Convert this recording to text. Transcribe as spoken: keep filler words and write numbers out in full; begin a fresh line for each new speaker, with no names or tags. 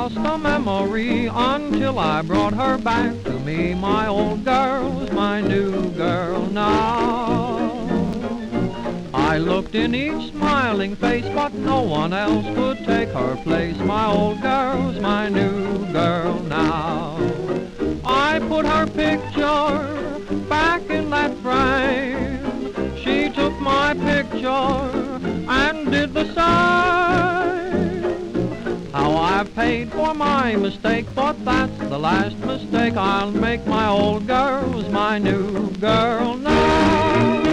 just a memory until I brought her back to me. My old girl's my new girl now. I looked in each smiling face, but no one else could take her place. My old girl's my new girl now. I put her picture back in that frame. She took my picture and did the same. How I've paid for my mistake, but that's the last mistake I'll make. My old girl's my new girl now.